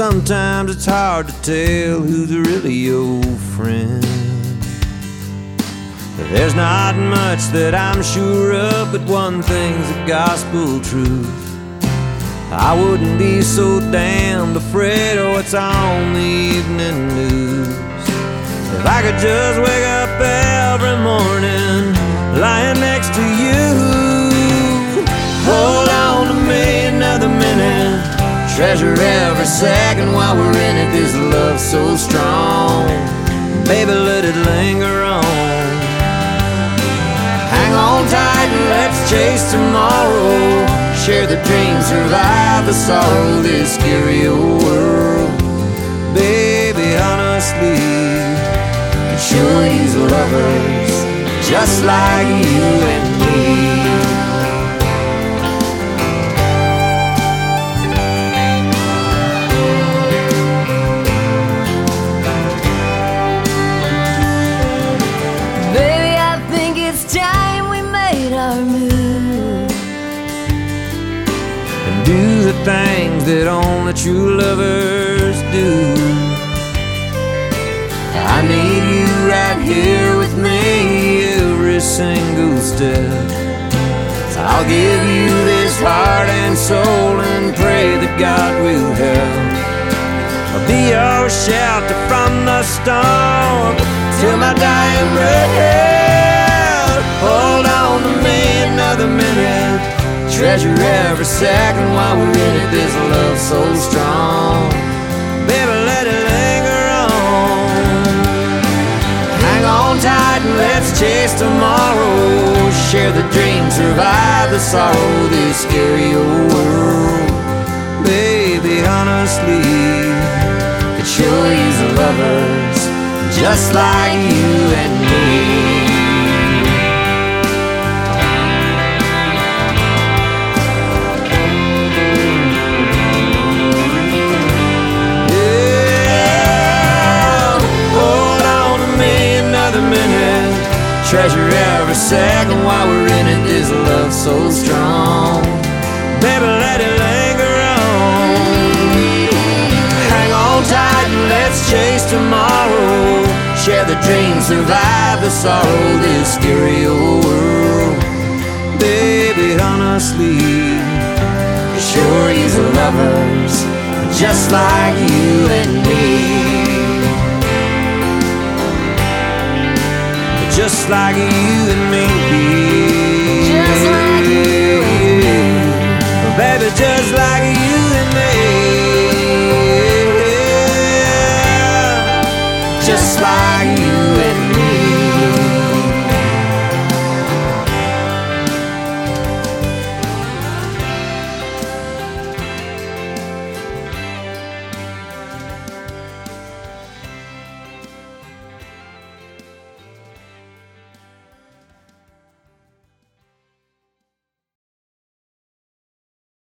sometimes it's hard to tell who's really your friend. There's not much that I'm sure of, but one thing's a gospel truth. I wouldn't be so damned afraid of what's on the evening news if I could just wake up every morning lying next to you. Hold on to me another minute, treasure every second while we're in it. This love so strong, baby, let it linger on. Hang on tight and let's chase tomorrow. Share the dream, survive the sorrow, this scary old world. Baby, honestly, could sure use lovers just like you and me. Baby, I think it's time we made our move And do the things that only true lovers do. I need you right here with me every single step. So I'll give you this heart and soul and pray that God will help. I'll be your shelter from the storm till my dying breath. Hold on to me another minute, treasure every second while we're in it. This love so strong, baby, let it linger on. Hang on tight and let's chase tomorrow. Share the dream, survive the sorrow, this scary old world. Baby, honestly, could sure use lovers just like you and me. Treasure every second while we're in it. This love so strong, baby, let it linger on. Hang on tight and let's chase tomorrow. Share the dream, survive the sorrow, this scary old world. Baby, honestly, sure he's lovers just like you and me. Just like you and me. Just like you and me. Baby, just like you and me. Just like you